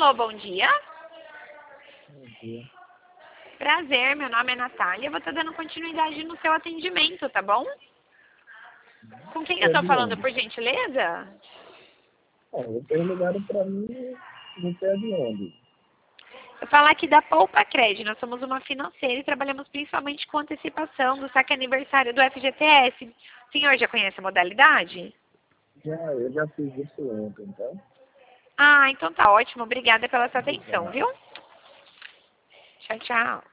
Alô, bom dia. Bom dia. Prazer, meu nome é Natália. Eu vou estar dando continuidade no seu atendimento, tá bom? Com quem eu É estou de falando, onde? por gentileza? Vocês ligaram para mim, você é de onde? Eu falar aqui da Poupa Cred. Nós somos uma financeira e trabalhamos principalmente com antecipação do saque aniversário do FGTS. O senhor já conhece a modalidade? Eu já fiz isso ontem, tá? Ah, então tá ótimo. Obrigada pela sua atenção, Obrigado. viu? Tchau, tchau.